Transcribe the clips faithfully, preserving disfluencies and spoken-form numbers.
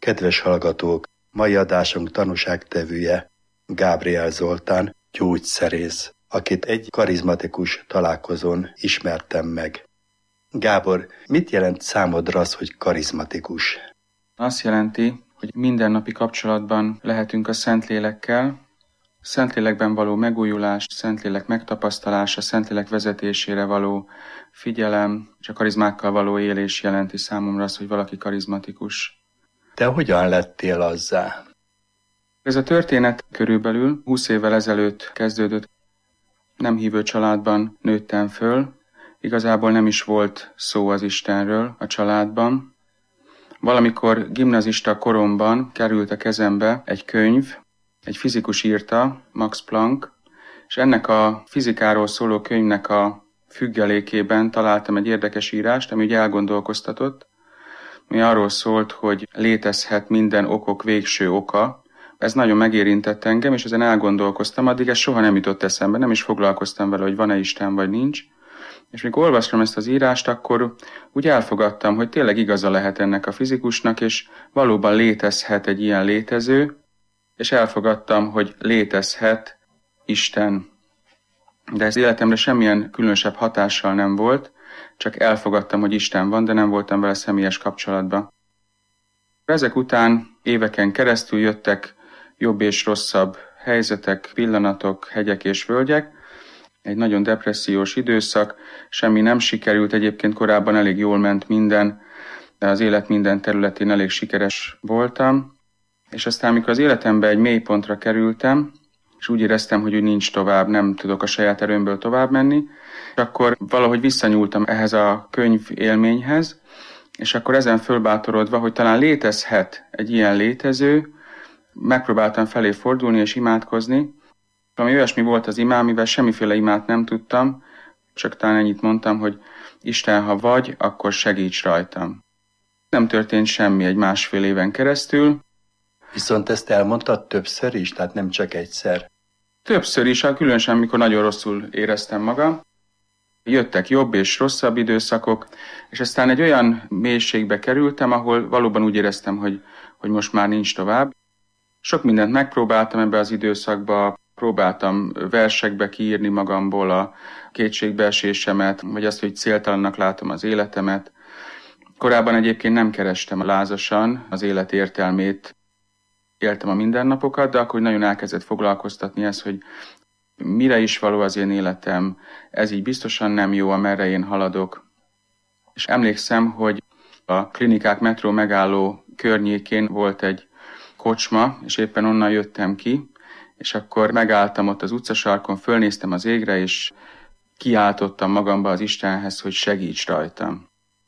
Kedves hallgatók, mai adásunk tanúságtevője Gábriel Zoltán, gyógyszerész, akit egy karizmatikus találkozón ismertem meg. Gábor, mit jelent számodra az, hogy karizmatikus? Azt jelenti, hogy mindennapi kapcsolatban lehetünk a Szentlélekkel, Szentlélekben való megújulás, Szentlélek megtapasztalása, Szentlélek vezetésére való figyelem, és a karizmákkal való élés jelenti számomra azt, hogy valaki karizmatikus. Te hogyan lettél azzá? Ez a történet körülbelül húsz évvel ezelőtt kezdődött. Nem hívő családban nőttem föl, igazából nem is volt szó az Istenről a családban. Valamikor gimnazista koromban került a kezembe egy könyv, egy fizikus írta, Max Planck, és ennek a fizikáról szóló könyvnek a függelékében találtam egy érdekes írást, ami úgy elgondolkoztatott, ami arról szólt, hogy létezhet minden okok végső oka. Ez nagyon megérintett engem, és ezen elgondolkoztam, addig ez soha nem jutott eszembe, nem is foglalkoztam vele, hogy van-e Isten vagy nincs. És mikor olvastam ezt az írást, akkor úgy elfogadtam, hogy tényleg igaza lehet ennek a fizikusnak, és valóban létezhet egy ilyen létező, és elfogadtam, hogy létezhet Isten. De ez életemre semmilyen különösebb hatással nem volt, csak elfogadtam, hogy Isten van, de nem voltam vele személyes kapcsolatban. Ezek után éveken keresztül jöttek jobb és rosszabb helyzetek, pillanatok, hegyek és völgyek, egy nagyon depressziós időszak, semmi nem sikerült, egyébként korábban elég jól ment minden, de az élet minden területén elég sikeres voltam, és aztán, amikor az életembe egy mélypontra kerültem, és úgy éreztem, hogy úgy nincs tovább, nem tudok a saját erőmből tovább menni, akkor valahogy visszanyúltam ehhez a könyv élményhez, és akkor ezen fölbátorodva, hogy talán létezhet egy ilyen létező, megpróbáltam felé fordulni és imádkozni. Ami olyasmi volt az imám, mivel semmiféle imát nem tudtam, csak talán ennyit mondtam, hogy Isten, ha vagy, akkor segíts rajtam. Nem történt semmi egy másfél éven keresztül. Viszont ezt elmondtad többször is, tehát nem csak egyszer? Többször is, különösen mikor nagyon rosszul éreztem magam. Jöttek jobb és rosszabb időszakok, és aztán egy olyan mélységbe kerültem, ahol valóban úgy éreztem, hogy, hogy most már nincs tovább. Sok mindent megpróbáltam ebbe az időszakba, próbáltam versekbe kiírni magamból a kétségbeesésemet, vagy azt, hogy céltalannak látom az életemet. Korábban egyébként nem kerestem lázasan az élet értelmét, éltem a mindennapokat, de akkor nagyon elkezdett foglalkoztatni ez, hogy mire is való az én életem, ez így biztosan nem jó, amerre én haladok. És emlékszem, hogy a Klinikák metró megálló környékén volt egy kocsma, és éppen onnan jöttem ki, és akkor megálltam ott az utcasarkon, fölnéztem az égre, és kiáltottam magamba az Istenhez, hogy segíts rajtam.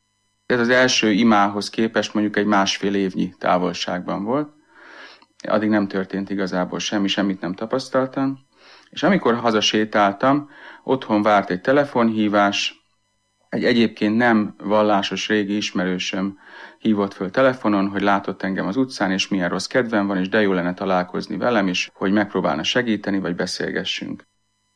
Ez az első imához képest mondjuk egy másfél évnyi távolságban volt. Addig nem történt igazából semmi, semmit nem tapasztaltam. És amikor hazasétáltam, otthon várt egy telefonhívás, egy egyébként nem vallásos régi ismerősöm hívott föl telefonon, hogy látott engem az utcán, és milyen rossz kedvem van, és de jó lenne találkozni velem, és hogy megpróbálna segíteni, vagy beszélgessünk.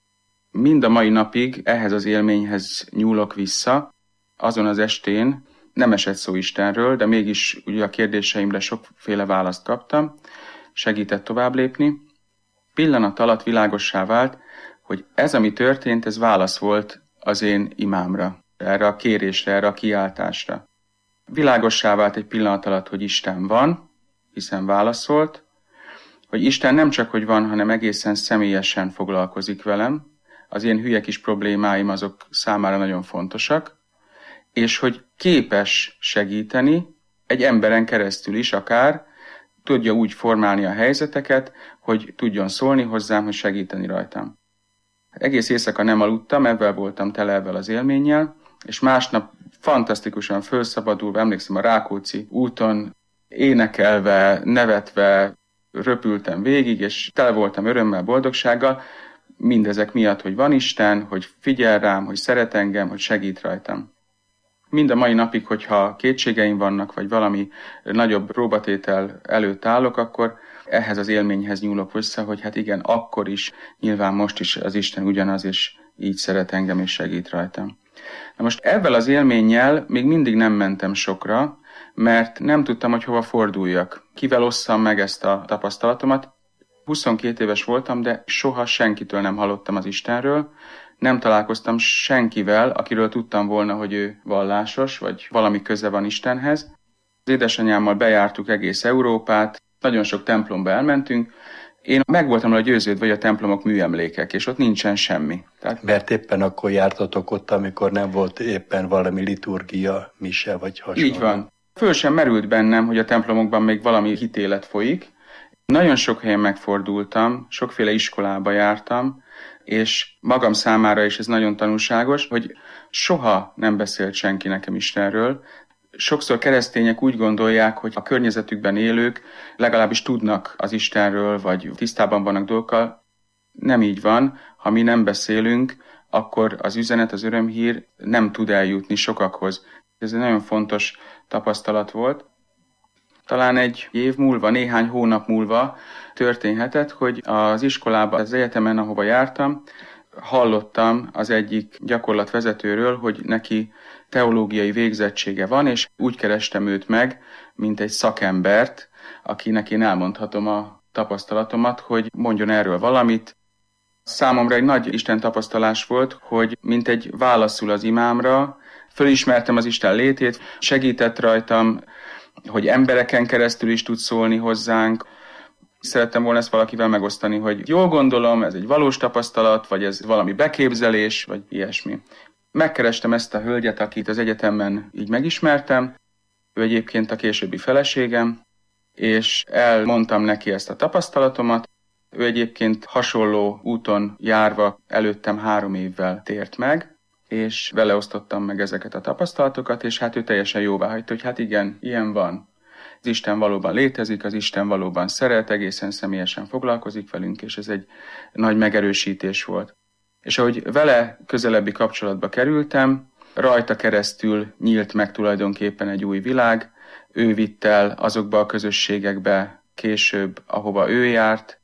Mind a mai napig ehhez az élményhez nyúlok vissza. Azon az estén nem esett szó Istenről, de mégis ugye a kérdéseimre sokféle választ kaptam, segített tovább lépni. Pillanat alatt világossá vált, hogy ez, ami történt, ez válasz volt az én imámra, erre a kérésre, erre a kiáltásra. Világossá vált egy pillanat alatt, hogy Isten van, hiszen válaszolt, hogy Isten nem csak, hogy van, hanem egészen személyesen foglalkozik velem, az én hülye kis problémáim azok számára nagyon fontosak, és hogy képes segíteni egy emberen keresztül is akár, tudja úgy formálni a helyzeteket, hogy tudjon szólni hozzám, hogy segíteni rajtam. Egész éjszaka nem aludtam, ebben voltam tele ebben az élménnyel, és másnap fantasztikusan felszabadulva, emlékszem a Rákóczi úton, énekelve, nevetve, röpültem végig, és tele voltam örömmel, boldogsággal, mindezek miatt, hogy van Isten, hogy figyel rám, hogy szeret engem, hogy segít rajtam. Mind a mai napig, hogyha kétségeim vannak, vagy valami nagyobb próbatétel előtt állok, akkor ehhez az élményhez nyúlok vissza, hogy hát igen, akkor is, nyilván most is az Isten ugyanaz, és így szeret engem, és segít rajtam. Na most ezzel az élménnyel még mindig nem mentem sokra, mert nem tudtam, hogy hova forduljak. Kivel osszam meg ezt a tapasztalatomat. huszonkét éves voltam, de soha senkitől nem hallottam az Istenről. Nem találkoztam senkivel, akiről tudtam volna, hogy ő vallásos, vagy valami köze van Istenhez. Az édesanyámmal bejártuk egész Európát, nagyon sok templomba elmentünk. Én meg voltam rá győződve, hogy a templomok műemlékek, és ott nincsen semmi. Tehát... Mert éppen akkor jártatok ott, amikor nem volt éppen valami liturgia, mise vagy hasonló. Így van. Föl sem merült bennem, hogy a templomokban még valami hitélet folyik. Nagyon sok helyen megfordultam, sokféle iskolába jártam, és magam számára is ez nagyon tanulságos, hogy soha nem beszélt senki nekem Istenről. Sokszor keresztények úgy gondolják, hogy a környezetükben élők legalábbis tudnak az Istenről, vagy tisztában vannak dolgokkal. Nem így van, ha mi nem beszélünk, akkor az üzenet, az örömhír nem tud eljutni sokakhoz. Ez egy nagyon fontos tapasztalat volt. Talán egy év múlva, néhány hónap múlva történhetett, hogy az iskolában, az egyetemen, ahova jártam, hallottam az egyik gyakorlatvezetőről, hogy neki teológiai végzettsége van, és úgy kerestem őt meg, mint egy szakembert, akinek én elmondhatom a tapasztalatomat, hogy mondjon erről valamit. Számomra egy nagy Isten tapasztalás volt, hogy mint egy válaszul az imámra, fölismertem az Isten létét, segített rajtam, hogy embereken keresztül is tud szólni hozzánk. Szerettem volna ezt valakivel megosztani, hogy jól gondolom, ez egy valós tapasztalat, vagy ez valami beképzelés, vagy ilyesmi. Megkerestem ezt a hölgyet, akit az egyetemen így megismertem, ő egyébként a későbbi feleségem, és elmondtam neki ezt a tapasztalatomat. Ő egyébként hasonló úton járva előttem három évvel tért meg, és vele osztottam meg ezeket a tapasztalatokat, és hát ő teljesen jóváhagyta, hogy hát igen, ilyen van. Az Isten valóban létezik, az Isten valóban szeret, egészen személyesen foglalkozik velünk, és ez egy nagy megerősítés volt. És ahogy vele közelebbi kapcsolatba kerültem, rajta keresztül nyílt meg tulajdonképpen egy új világ, ő vitt el azokba a közösségekbe később, ahova ő járt.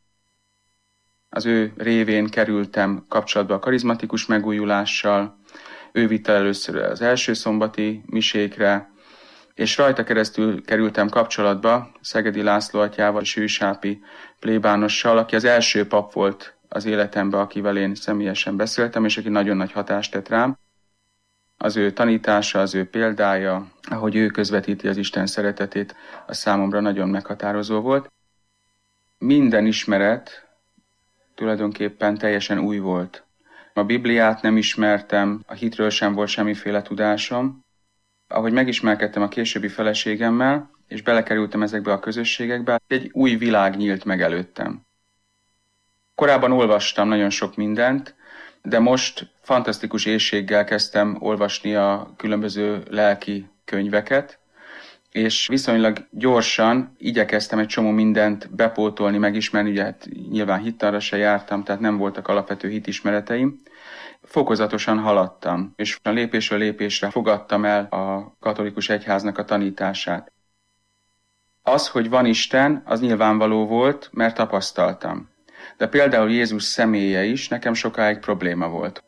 Az ő révén kerültem kapcsolatba a karizmatikus megújulással, ő vitt el először az első szombati misékre, és rajta keresztül kerültem kapcsolatba Szegedi László atyával, és Hűsápi plébánossal, aki az első pap volt az életemben, akivel én személyesen beszéltem, és aki nagyon nagy hatást tett rám. Az ő tanítása, az ő példája, ahogy ő közvetíti az Isten szeretetét, az számomra nagyon meghatározó volt. Minden ismeret tulajdonképpen teljesen új volt. A Bibliát nem ismertem, a hitről sem volt semmiféle tudásom. Ahogy megismerkedtem a későbbi feleségemmel, és belekerültem ezekbe a közösségekbe, egy új világ nyílt meg előttem. Korábban olvastam nagyon sok mindent, de most fantasztikus éhséggel kezdtem olvasni a különböző lelki könyveket, és viszonylag gyorsan igyekeztem egy csomó mindent bepótolni, megismerni, ugye hát nyilván hittanra se jártam, tehát nem voltak alapvető hitismereteim. Fokozatosan haladtam, és a lépésről lépésre fogadtam el a katolikus egyháznak a tanítását. Az, hogy van Isten, az nyilvánvaló volt, mert tapasztaltam. De például Jézus személye is nekem sokáig probléma volt.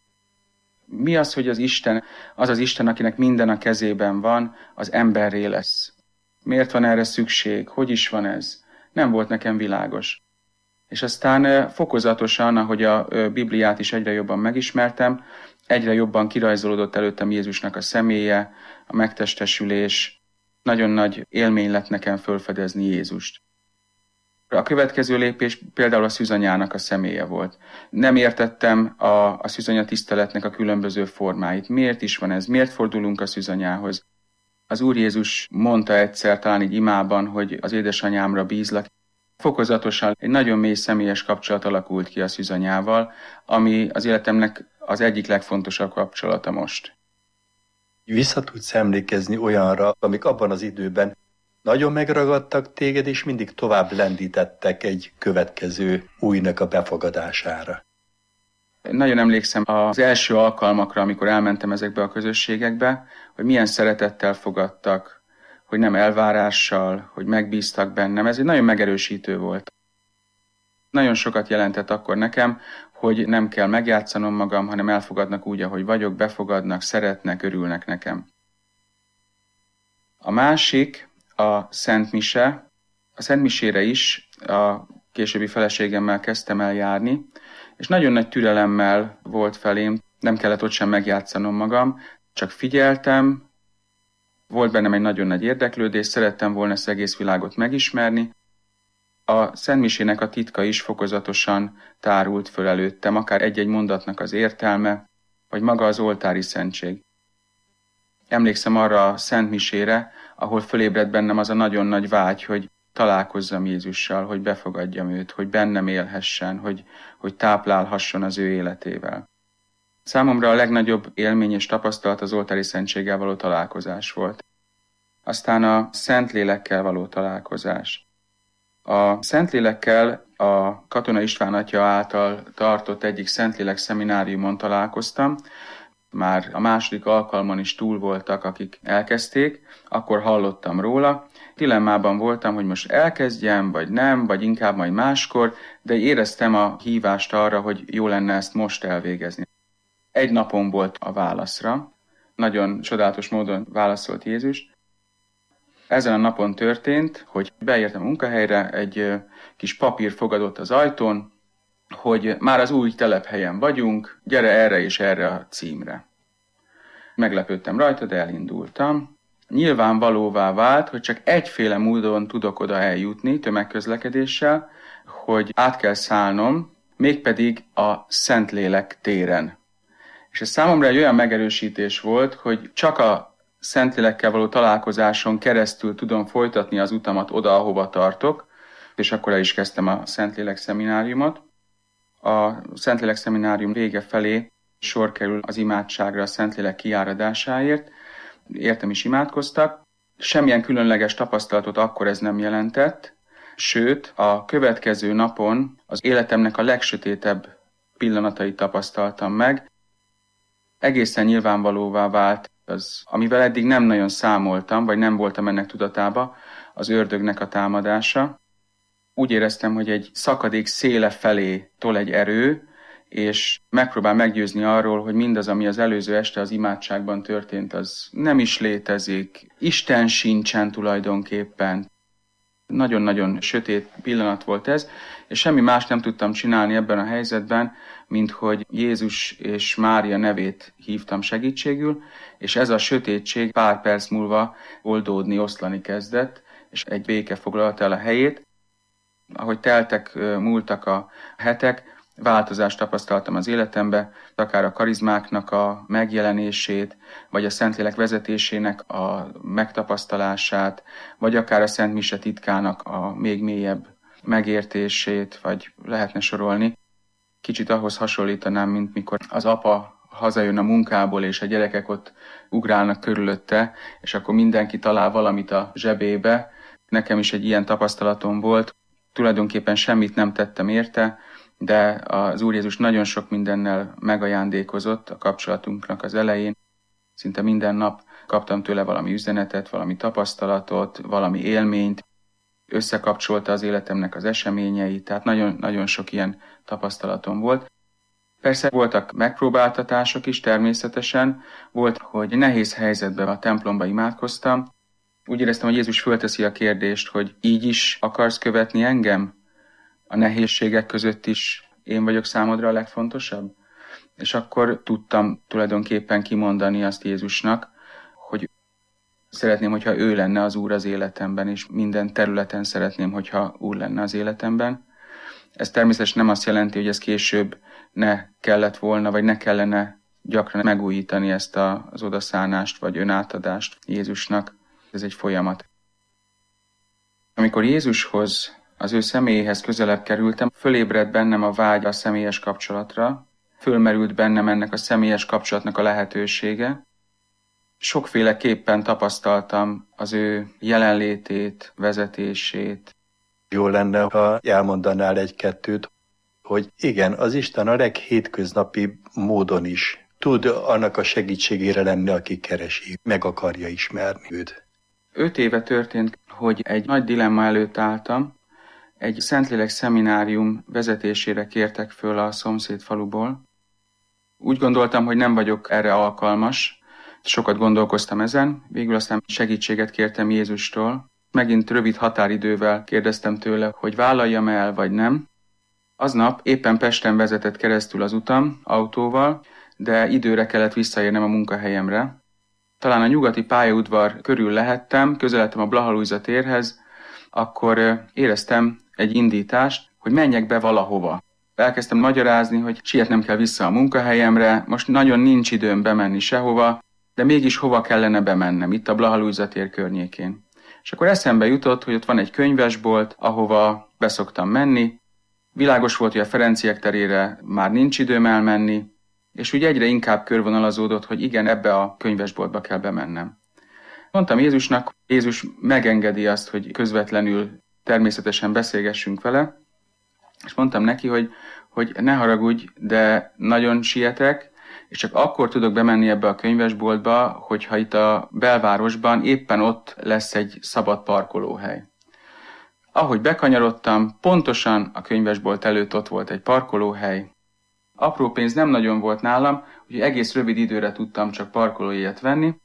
Mi az, hogy az Isten, az az Isten, akinek minden a kezében van, az emberré lesz? Miért van erre szükség? Hogy is van ez? Nem volt nekem világos. És aztán fokozatosan, ahogy a Bibliát is egyre jobban megismertem, egyre jobban kirajzolódott előttem Jézusnak a személye, a megtestesülés. Nagyon nagy élmény lett nekem felfedezni Jézust. A következő lépés például a szűzanyának a személye volt. Nem értettem a, a szűzanya tiszteletnek a különböző formáit. Miért is van ez? Miért fordulunk a szűzanyához? Az Úr Jézus mondta egyszer, talán így imában, hogy az édesanyámra bízlak. Fokozatosan egy nagyon mély személyes kapcsolat alakult ki a szűzanyával, ami az életemnek az egyik legfontosabb kapcsolata most. Vissza tudsz emlékezni olyanra, amik abban az időben nagyon megragadtak téged, és mindig tovább lendítettek egy következő újnak a befogadására. Nagyon emlékszem az első alkalmakra, amikor elmentem ezekbe a közösségekbe, hogy milyen szeretettel fogadtak, hogy nem elvárással, hogy megbíztak bennem. Ez egy nagyon megerősítő volt. Nagyon sokat jelentett akkor nekem, hogy nem kell megjátszanom magam, hanem elfogadnak úgy, ahogy vagyok, befogadnak, szeretnek, örülnek nekem. A másik a Szent Mise. A Szent Misére is a későbbi feleségemmel kezdtem el járni, és nagyon nagy türelemmel volt felém, nem kellett ott sem megjátszanom magam, csak figyeltem, volt bennem egy nagyon nagy érdeklődés, szerettem volna ezt egész világot megismerni. A Szent Misének a titka is fokozatosan tárult föl előttem, akár egy-egy mondatnak az értelme, vagy maga az oltári szentség. Emlékszem arra a Szent Misére, ahol fölébredt bennem az a nagyon nagy vágy, hogy találkozzam Jézussal, hogy befogadjam őt, hogy bennem élhessen, hogy, hogy táplálhasson az ő életével. Számomra a legnagyobb élmény és tapasztalat az oltári szentséggel való találkozás volt. Aztán a Szentlélekkel való találkozás. A Szentlélekkel a Katona István atya által tartott egyik Szentlélek szemináriumon találkoztam. Már a második alkalmon is túl voltak, akik elkezdték, akkor hallottam róla. Dilemmában voltam, hogy most elkezdjem, vagy nem, vagy inkább majd máskor, de éreztem a hívást arra, hogy jó lenne ezt most elvégezni. Egy napon volt a válaszra, nagyon csodálatos módon válaszolt Jézus. Ezen a napon történt, hogy beértem a munkahelyre, egy kis papír fogadott az ajtón, hogy már az új telephelyen vagyunk, gyere erre és erre a címre. Meglepődtem rajta, de elindultam. Nyilvánvalóvá vált, hogy csak egyféle módon tudok oda eljutni tömegközlekedéssel, hogy át kell szállnom, mégpedig a Szentlélek téren. És ez számomra egy olyan megerősítés volt, hogy csak a Szentlélekkel való találkozáson keresztül tudom folytatni az utamat oda, ahova tartok, és akkor el is kezdtem a Szentlélek szemináriumot. A Szentlélek szeminárium vége felé sor kerül az imádságra a Szentlélek kiáradásáért. Értem is imádkoztak. Semmilyen különleges tapasztalatot akkor ez nem jelentett, sőt, a következő napon az életemnek a legsötétebb pillanatait tapasztaltam meg. Egészen nyilvánvalóvá vált az, amivel eddig nem nagyon számoltam, vagy nem voltam ennek tudatába, az ördögnek a támadása. Úgy éreztem, hogy egy szakadék széle felé tol egy erő, és megpróbál meggyőzni arról, hogy mindaz, ami az előző este az imádságban történt, az nem is létezik. Isten sincsen tulajdonképpen. Nagyon-nagyon sötét pillanat volt ez, és semmi más nem tudtam csinálni ebben a helyzetben, mint hogy Jézus és Mária nevét hívtam segítségül, és ez a sötétség pár perc múlva oldódni, oszlani kezdett, és egy béke foglalta el a helyét. Ahogy teltek, múltak a hetek, változást tapasztaltam az életembe, akár a karizmáknak a megjelenését, vagy a Szentlélek vezetésének a megtapasztalását, vagy akár a Szent Mise titkának a még mélyebb megértését, vagy lehetne sorolni. Kicsit ahhoz hasonlítanám, mint mikor az apa hazajön a munkából, és a gyerekek ott ugrálnak körülötte, és akkor mindenki talál valamit a zsebébe. Nekem is egy ilyen tapasztalatom volt. Tulajdonképpen semmit nem tettem érte, de az Úr Jézus nagyon sok mindennel megajándékozott a kapcsolatunknak az elején. Szinte minden nap kaptam tőle valami üzenetet, valami tapasztalatot, valami élményt, összekapcsolta az életemnek az eseményeit, tehát nagyon, nagyon sok ilyen tapasztalatom volt. Persze voltak megpróbáltatások is természetesen, volt, hogy nehéz helyzetben a templomba imádkoztam. Úgy éreztem, hogy Jézus fölteszi a kérdést, hogy így is akarsz követni engem? A nehézségek között is én vagyok számodra a legfontosabb? És akkor tudtam tulajdonképpen kimondani azt Jézusnak, hogy szeretném, hogyha ő lenne az Úr az életemben, és minden területen szeretném, hogyha Úr lenne az életemben. Ez természetesen nem azt jelenti, hogy ez később ne kellett volna, vagy ne kellene gyakran megújítani ezt az odaszánást, vagy önátadást Jézusnak. Ez egy folyamat. Amikor Jézushoz, az ő személyéhez közelebb kerültem, fölébredt bennem a vágy a személyes kapcsolatra, fölmerült bennem ennek a személyes kapcsolatnak a lehetősége. Sokféleképpen tapasztaltam az ő jelenlétét, vezetését. Jó lenne, ha elmondanál egy-kettőt, hogy igen, az Isten a leghétköznapi módon is tud annak a segítségére lenni, aki keresi, meg akarja ismerni őt. Öt éve történt, hogy egy nagy dilemma előtt álltam. Egy Szentlélek szeminárium vezetésére kértek föl a szomszéd faluból. Úgy gondoltam, hogy nem vagyok erre alkalmas, Sokat gondolkoztam ezen, végül aztán segítséget kértem Jézustól. Megint rövid határidővel kérdeztem tőle, hogy vállaljam el, vagy nem. Aznap éppen Pesten vezetett keresztül az utam autóval, de időre kellett visszaérnem a munkahelyemre. Talán a nyugati pályaudvar körül lehettem, közeledtem a Blaha Lujza térhez, akkor éreztem egy indítást, hogy menjek be valahova. Elkezdtem magyarázni, hogy sietnem kell vissza a munkahelyemre, most nagyon nincs időm bemenni sehova, de mégis hova kellene bemennem, itt a Blaha Lujza tér környékén. És akkor eszembe jutott, hogy ott van egy könyvesbolt, ahova beszoktam menni. Világos volt, hogy a Ferenciek terére már nincs időm elmenni, és úgy egyre inkább körvonalazódott, hogy igen, ebbe a könyvesboltba kell bemennem. Mondtam Jézusnak, Jézus megengedi azt, hogy közvetlenül természetesen beszélgessünk vele, és mondtam neki, hogy, hogy ne haragudj, de nagyon sietek, és csak akkor tudok bemenni ebbe a könyvesboltba, hogyha itt a belvárosban éppen ott lesz egy szabad parkolóhely. Ahogy bekanyarodtam, pontosan a könyvesbolt előtt ott volt egy parkolóhely. Apró pénz nem nagyon volt nálam, úgyhogy egész rövid időre tudtam csak parkolójegyet venni.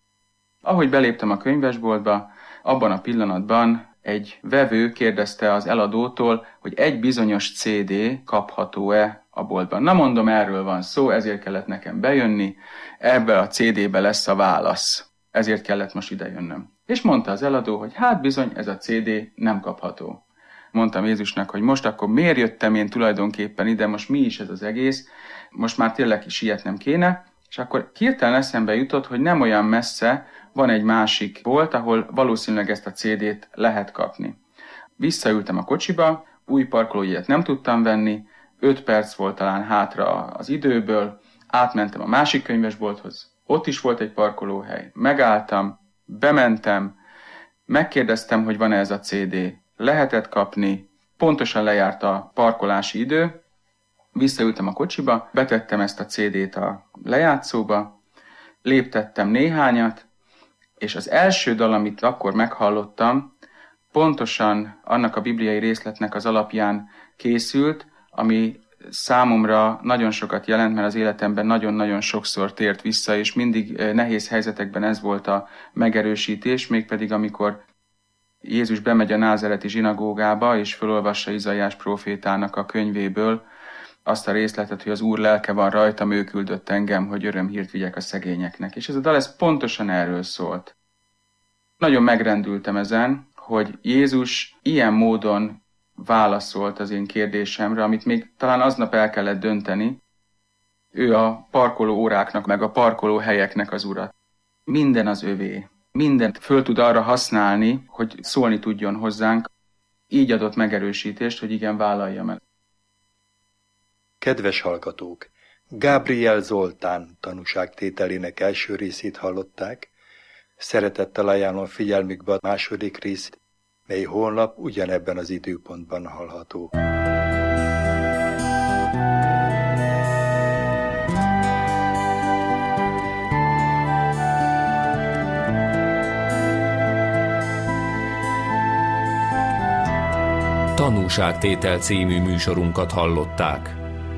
Ahogy beléptem a könyvesboltba, abban a pillanatban egy vevő kérdezte az eladótól, hogy egy bizonyos cé dé kapható-e a boltban. Na mondom, erről van szó, ezért kellett nekem bejönni, ebbe a cé dé-be lesz a válasz. Ezért kellett most idejönnöm. És mondta az eladó, hogy hát bizony, ez a cé dé nem kapható. Mondtam Jézusnak, hogy most akkor miért jöttem én tulajdonképpen ide, most mi is ez az egész, most már tényleg sietnem kéne, és akkor hirtelen eszembe jutott, hogy nem olyan messze van egy másik bolt, ahol valószínűleg ezt a cé dét lehet kapni. Visszaültem a kocsiba, új parkolójegyet nem tudtam venni, öt perc volt talán hátra az időből, átmentem a másik könyvesbolthoz, ott is volt egy parkolóhely, megálltam, bementem, megkérdeztem, hogy van-e ez a cé dé, lehetett kapni, pontosan lejárt a parkolási idő, visszaültem a kocsiba, betettem ezt a cé dét a lejátszóba, léptettem néhányat, és az első dal, amit akkor meghallottam, pontosan annak a bibliai részletnek az alapján készült, ami számomra nagyon sokat jelent, mert az életemben nagyon-nagyon sokszor tért vissza, és mindig nehéz helyzetekben ez volt a megerősítés, mégpedig amikor Jézus bemegy a názereti zsinagógába, és felolvassa Izaiás prófétának a könyvéből azt a részletet, hogy az Úr lelke van rajtam, ő küldött engem, hogy örömhírt vigyek a szegényeknek. És ez a dal ez pontosan erről szólt. Nagyon megrendültem ezen, hogy Jézus ilyen módon válaszolt az én kérdésemre, amit még talán aznap el kellett dönteni. Ő a parkoló óráknak, meg a parkoló helyeknek az ura. Minden az övé. Mindent föl tud arra használni, hogy szólni tudjon hozzánk. Így adott megerősítést, hogy igen, vállaljam el. Kedves hallgatók! Gábriel Zoltán tanúságtételének első részét hallották. Szeretettel ajánlom figyelmükbe a második részt, mely holnap ugyanebben az időpontban hallható. Tanúságtétel című műsorunkat hallották.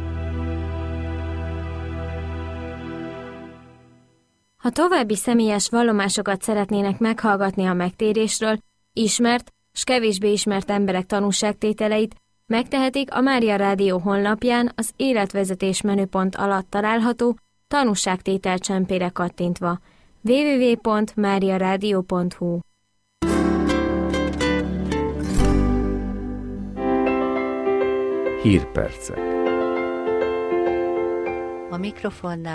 Ha további személyes vallomásokat szeretnének meghallgatni a megtérésről, ismert s kevésbé ismert emberek tanúságtételeit, megtehetik a Mária Rádió honlapján az életvezetés menüpont alatt található tanúságtétel csempére kattintva. double-u double-u double-u pont mária rádió pont hu Hírpercek. A mikrofonnál